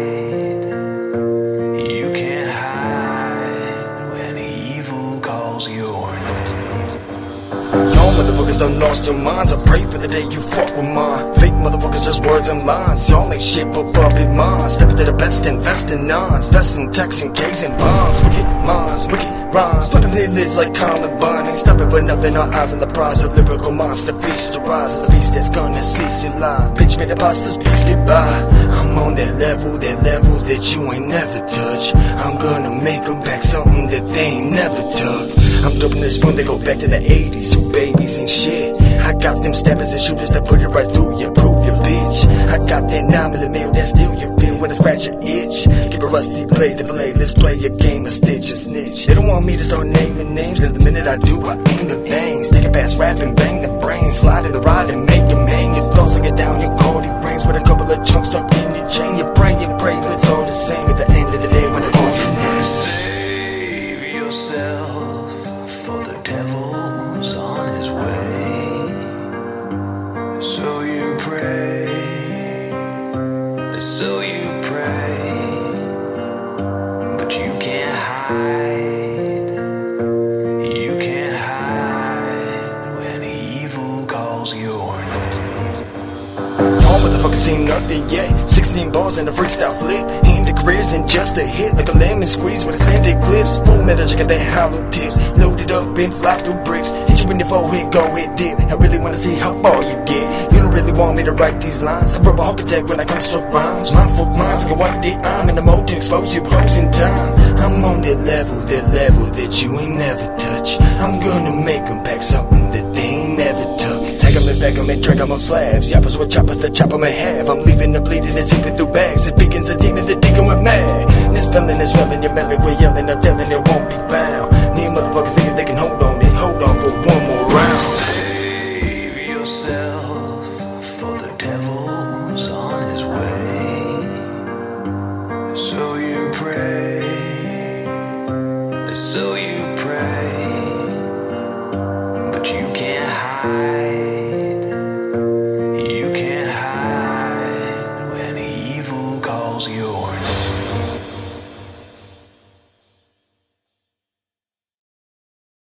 You can't hide when evil calls your name. Y'all motherfuckers done lost your minds. I pray for the day you fuck with mine. Fake motherfuckers, just words and lines. Y'all ain't shit but puppet minds. Step into the best, invest in nons. Vesting, texting, K's and bombs. Wicked minds, wicked rhymes. Flipping their lids like Columbine. Ain't stopping for nothing, our eyes on the prize. A lyrical monster feast to rise. Of the beast that's gonna cease your life. Bitch made imposters, please get by. I'm on that level that you ain't never touch. I'm gonna make them back something that they ain't never took. I'm doping this when they go back to the 80s. Who babies ain't shit. I got them stabbers and shooters that put it right through you. Prove your bitch. I got that 9mm that steal your feel when I scratch your itch. Keep a rusty blade to fillet. Let's play a game of stitch or snitch. They don't want me to start naming names, cause the minute I do, I aim the bangs. Take it past rap and bang the brains. Slide in the ride and make them hang. Your thoughts and get down your cordy brains with a couple of chunks stuck in your chain. You pray and pray, but it's all the same at the end of the day when I call your name. Save yourself, for the devil's on his way. So you pray, so you pray, but you can't hide. You can't hide when evil calls your name. Y'all motherfuckers ain't nothing yet. 16 balls and a freestyle flip. Aimed at careers and just a hit. Like a lemon squeeze with his handed clips. Full metal, check out that hollow tips. Loaded up and fly through bricks. Hit you in the forehead, go hit dip. I really wanna see how far you get. You don't really want me to write these lines. I verbal architect when I construct rhymes. Mindful minds can wipe their arm in the mode to expose you hoes in time. I'm on that level that you ain't never touch. I'm gonna make them back something that they ain't never took. Take them and bag them and drag them on slabs. Yappers with choppers to chop them in half. I'm leaving the bleeding and zipping through bags. It begins a demon that digging with mad. This feeling is swelling your belly. We're yelling, I'm telling it won't be found. These motherfuckers think they can hold on. They hold on for one more round. Save yourself, for the devil's on his way. So you pray, so you pray, but you can't hide. You can't hide when evil calls your name.